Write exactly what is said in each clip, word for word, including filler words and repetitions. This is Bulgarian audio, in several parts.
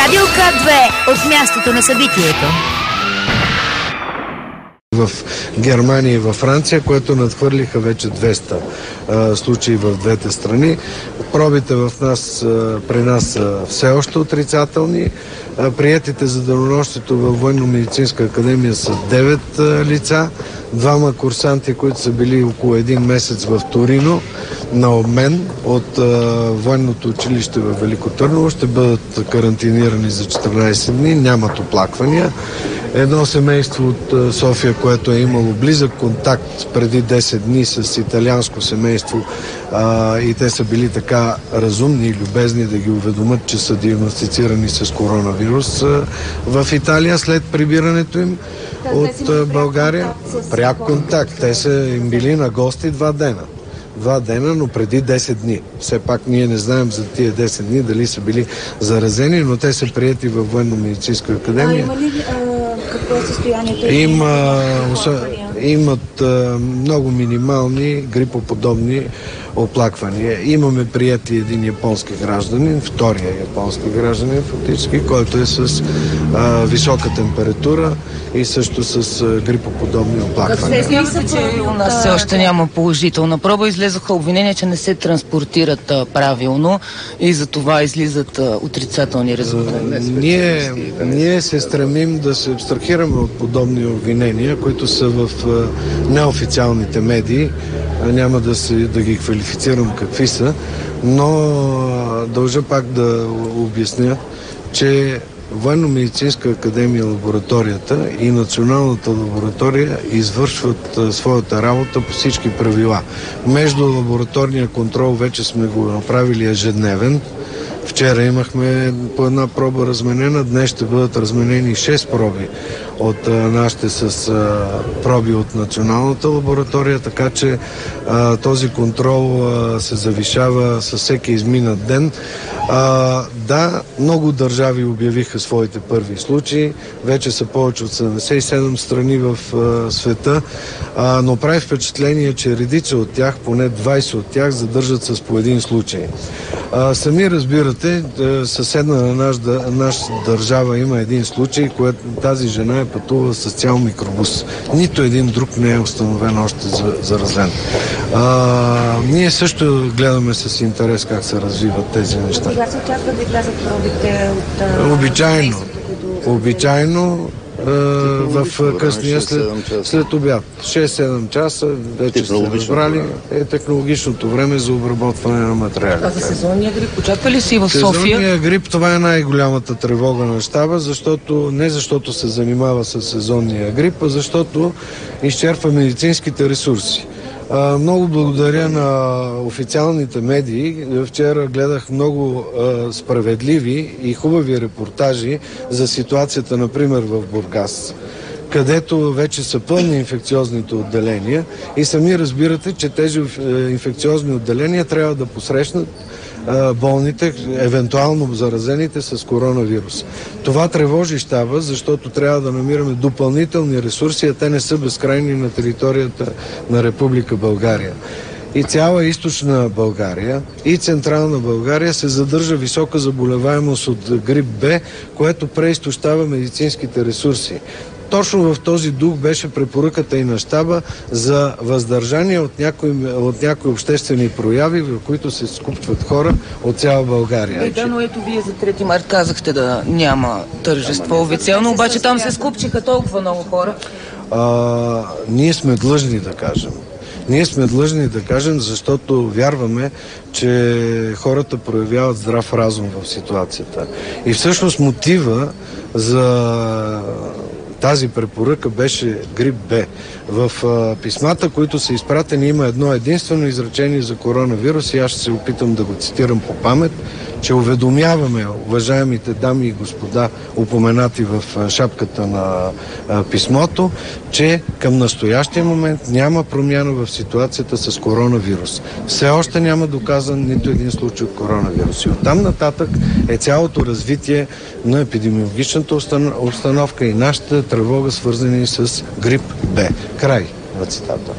Радио К две от мястото на събитието. В Германия и във Франция, което надхвърлиха вече двеста а, случаи в двете страни. Пробите в нас, а, при нас са все още отрицателни. А, приетите за денонощието във Военно-медицинска академия са девет а, лица. Двама курсанти, които са били около един месец в Торино на обмен от а, военното училище в Велико Търново, ще бъдат карантинирани за четиринайсет дни. Нямат оплаквания. Едно семейство от София, което е имало близък контакт преди десет дни с италианско семейство а, и те са били така разумни и любезни да ги уведомят, че са диагностицирани с коронавирус а, в Италия след прибирането им от а, България. Пряк контакт. Те са им били на гости два дена. Два дена, но преди десет дни. Все пак ние не знаем за тия десет дни дали са били заразени, но те са приети във Военно-медицинска академия. А има ли а, какво е състоянието? Има, имат а, много минимални грипоподобни оплаквания. Имаме приети един японски гражданин, втория японски гражданин фактически, който е с а, висока температура и също с а, грипоподобни оплаквания. Смятате, че у нас все още няма положителна проба. Излезоха обвинения, че не се транспортират а, правилно и за това излизат а, отрицателни резултати. Ние, ние се стремим да се абстрахираме от подобни обвинения, които са в а, неофициалните медии. Няма да, се, да ги квалифицирам какви са, но дължа пак да обясня, че Военно-медицинска академия, лабораторията и Националната лаборатория извършват а, своята работа по всички правила. Между лабораторния контрол вече сме го направили ежедневен. Вчера имахме по една проба разменена, днес ще бъдат разменени шест проби от а, нашите с а, проби от Националната лаборатория, така че а, този контрол а, се завишава със всеки изминат ден. А, да, много държави обявиха своите първи случаи, вече са повече от седемдесет и седем страни в а, света, а, но прави впечатление, че редица от тях, поне двайсет от тях, задържат с по един случай. А, сами разбирате, съседна на наш, наша държава има един случай, което тази жена е пътувала с цял микробус. Нито един друг не е установен още за, заразен. А, ние също гледаме с интерес как се развиват тези неща. Кога се очаква да влязат пробите от... Обичайно. Обичайно в късния след, след обяд. шест-седем часа вече сте разбрали е технологичното време за обработване на материали. А за сезонния грип очаква ли си в София? Сезонния грип, това е най-голямата тревога на щаба, защото не защото се занимава с сезонния грип, а защото изчерпва медицинските ресурси. А, много благодаря на официалните медии. Вчера гледах много а, справедливи и хубави репортажи за ситуацията, например, в Бургас, където вече са пълни инфекциозните отделения и сами разбирате, че тези инфекциозни отделения трябва да посрещнат болните, евентуално заразените с коронавирус. Това тревожи щаба, защото трябва да намираме допълнителни ресурси, а те не са безкрайни на територията на Република България. И цяла източна България и централна България се задържа висока заболеваемост от грип Б, което преизтощава медицинските ресурси. Точно в този дух беше препоръката и на щаба за въздържание от някои, от някои обществени прояви, в които се скупчват хора от цяла България. Е, да, но ето вие за трети март казахте да няма тържество официално, обаче там се скупчиха толкова много хора. А, ние сме длъжни да кажем. Ние сме длъжни да кажем, защото вярваме, че хората проявяват здрав разум в ситуацията. И всъщност мотива за тази препоръка беше грип Б. В а, писмата, които са изпратени, има едно единствено изречение за коронавирус и аз ще се опитам да го цитирам по памет, че уведомяваме уважаемите дами и господа, упоменати в а, шапката на а, писмото, че към настоящия момент няма промяна в ситуацията с коронавирус. Все още няма доказан нито един случай от коронавирус. И оттам нататък е цялото развитие на епидемиологичната обстановка и нашата тревога, свързани с грип Б. Край на цитата.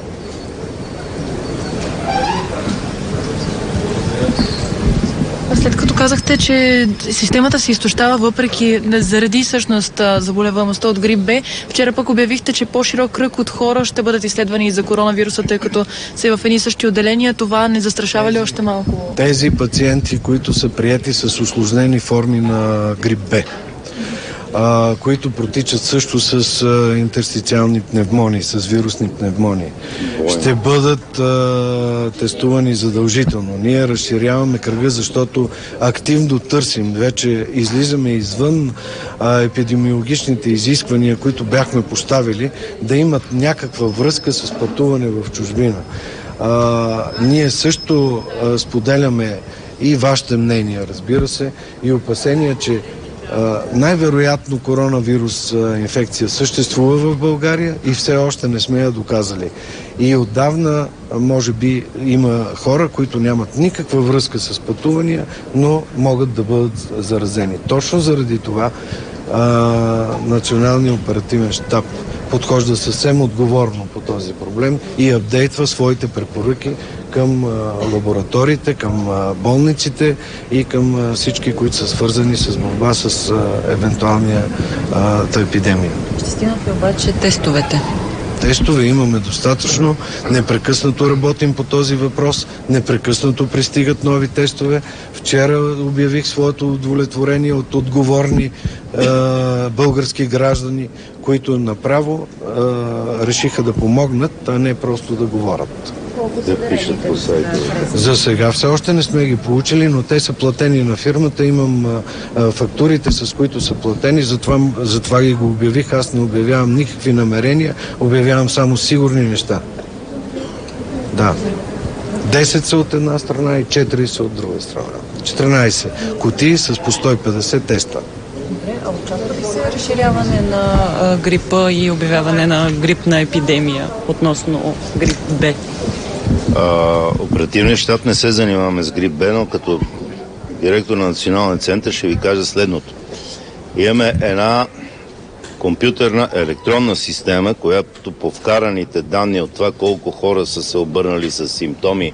след като казахте, че системата се изтощава въпреки, заради всъщност заболеваемостта от грип Б, вчера пък обявихте, че по-широк кръг от хора ще бъдат изследвани и за коронавируса, тъй като са в едни същи отделения. Това не застрашава ли още малко? Тези пациенти, които са приети с усложнени форми на грип Б, а, които протичат също с а, интерстициални пневмонии, с вирусни пневмонии, ще бъдат а, тестувани задължително. Ние разширяваме кръга, защото активно търсим, вече излизаме извън а, епидемиологичните изисквания, които бяхме поставили, да имат някаква връзка с пътуване в чужбина. А, ние също а, споделяме и вашите мнения, разбира се, и опасения, че най-вероятно коронавирус инфекция съществува в България и все още не сме я доказали. И отдавна, може би, има хора, които нямат никаква връзка с пътувания, но могат да бъдат заразени. Точно заради това а, Националният оперативен щаб подхожда съвсем отговорно по този проблем и апдейтва своите препоръки към а, лабораториите, към а, болниците и към а, всички, които са свързани с борба с а, евентуалния а, епидемия. Ще стигнат ли обаче тестовете? Тестове имаме достатъчно, непрекъснато работим по този въпрос, непрекъснато пристигат нови тестове. Вчера обявих своето удовлетворение от отговорни е, български граждани, които направо е, решиха да помогнат, а не просто да говорят. Да пишат по сайта. За сега все още не сме ги получили, но те са платени на фирмата. Имам а, а, фактурите, с които са платени, затова, затова ги го обявих. Аз не обявявам никакви намерения, обявявам само сигурни неща. Да. десет са от една страна и четири са от друга страна. четиринайсет кутии с по сто и петдесет теста. А очаква ли се разширяване на а, грипа и обявяване на грипна епидемия относно грип Б? Оперативният щаб не се занимаваме с грип Б, но като директор на Националния център ще ви кажа следното. Имаме една компютърна електронна система, която по вкараните данни от това колко хора са се обърнали с симптоми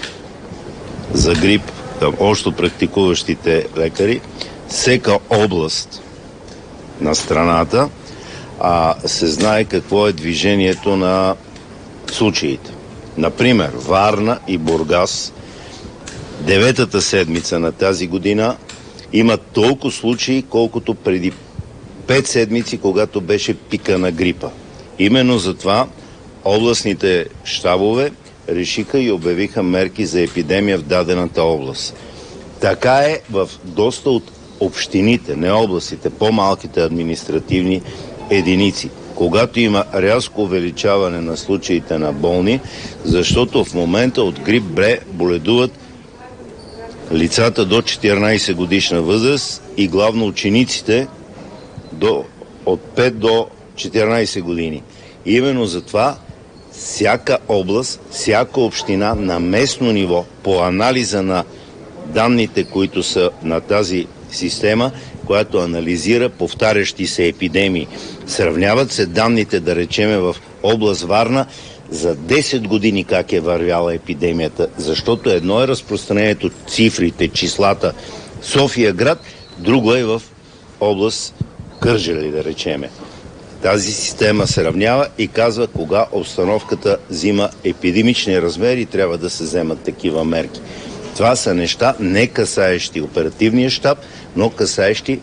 за грип към общо практикуващите лекари, всека област на страната а, се знае какво е движението на случаите. Например, Варна и Бургас, деветата седмица на тази година, имат толкова случаи, колкото преди пет седмици, когато беше пика на грипа. Именно затова областните щабове решиха и обявиха мерки за епидемия в дадената област. Така е в доста от общините, не областите, по-малките административни единици. Когато има рязко увеличаване на случаите на болни, защото в момента от грип Б боледуват лицата до четиринайсет годишна възраст и главно учениците до, от пет до четиринайсет години. И именно затова всяка област, всяка община на местно ниво по анализа на данните, които са на тази система, която анализира повтарящи се епидемии. Сравняват се данните, да речеме, в област Варна за десет години как е вървяла епидемията, защото едно е разпространението, цифрите, числата София град, друго е в област Кърджали, да речеме. Тази система се равнява и казва кога обстановката взима епидемични размери и трябва да се вземат такива мерки. Това са неща не касаещи оперативния щаб, но касаещи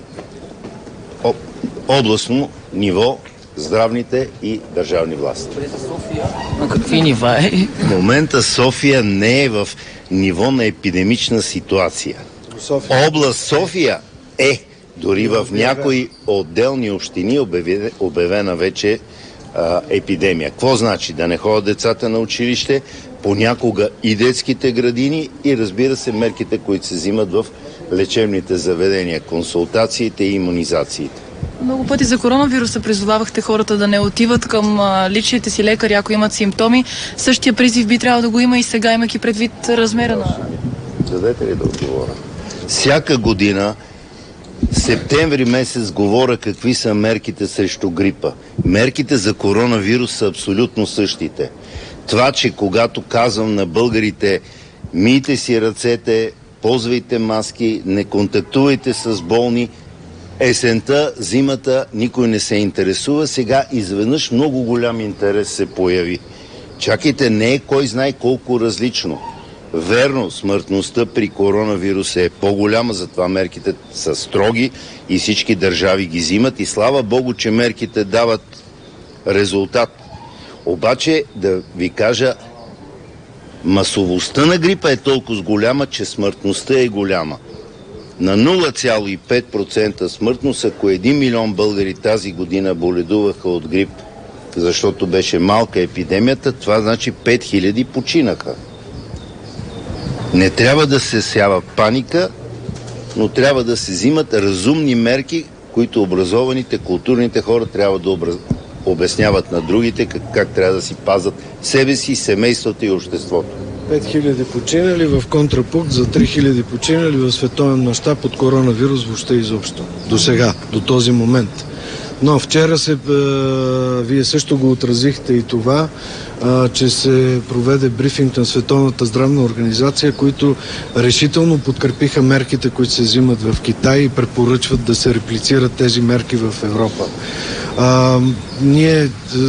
областно ниво, здравните и държавни власти. На какви нива е? В момента София не е в ниво на епидемична ситуация. София. Област София е. Дори в някои отделни общини обявена, обявена вече а, епидемия. Какво значи? Да не ходят децата на училище, понякога и детските градини и, разбира се, мерките, които се взимат в лечебните заведения, консултациите и имунизациите. Много пъти за коронавируса призовавахте хората да не отиват към а, личните си лекари, ако имат симптоми. Същия призив би трябвало да го има и сега, имайки предвид размера на... Дадете ли да отговоря? Всяка година септември месец говоря какви са мерките срещу грипа. Мерките за коронавирус са абсолютно същите. Това, че когато казвам на българите мийте си ръцете ползвайте маски, не контактувайте с болни. Есента, зимата, никой не се интересува. Сега изведнъж много голям интерес се появи. Чакайте, не е кой знае колко различно. Верно, смъртността при коронавируса е по-голяма, затова мерките са строги и всички държави ги взимат. И слава Богу, че мерките дават резултат. Обаче, да ви кажа, масовостта на грипа е толкова голяма, че смъртността е голяма. На нула цяло и пет процента смъртност, ако един милион българи тази година боледуваха от грип, защото беше малка епидемията, това значи пет хиляди починаха. Не трябва да се сява паника, но трябва да се взимат разумни мерки, които образованите, културните хора трябва да образ... обясняват на другите как, как трябва да си пазят себе си, семейството и обществото. пет хиляди починали в контрапункт за три хиляди починали в световен мащаб от коронавирус въобще изобщо. До сега, до този момент. Но вчера се, а, вие също го отразихте и това, а, че се проведе брифинг на Световната здравна организация, които решително подкрепиха мерките, които се взимат в Китай и препоръчват да се реплицират тези мерки в Европа. А, ние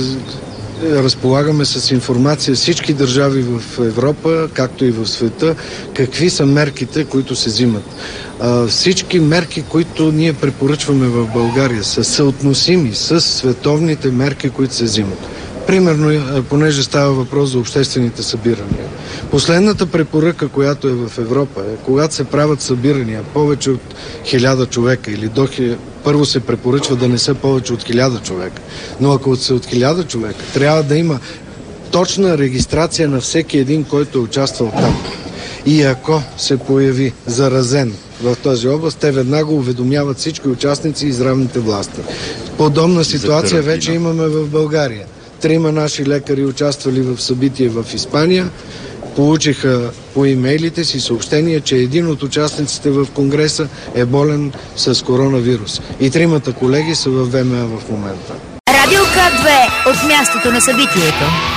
разполагаме с информация всички държави в Европа, както и в света, какви са мерките, които се взимат. А, всички мерки, които ние препоръчваме в България, са съотносими с световните мерки, които се взимат. Примерно, понеже става въпрос за обществените събирания. Последната препоръка, която е в Европа, е когато се правят събирания повече от хиляда човека или до хиляда, първо се препоръчва да не са повече от хиляда човека. Но ако са от хиляда човека, трябва да има точна регистрация на всеки един, който е участвал там. И ако се появи заразен в тази област, те веднага уведомяват всички участници и здравните власти. Подобна ситуация вече имаме в България. Трима наши лекари участвали в събитие в Испания, получиха по имейлите си съобщение, че един от участниците в Конгреса е болен с коронавирус. И тримата колеги са в ВМА в момента. Радио К две от мястото на събитието.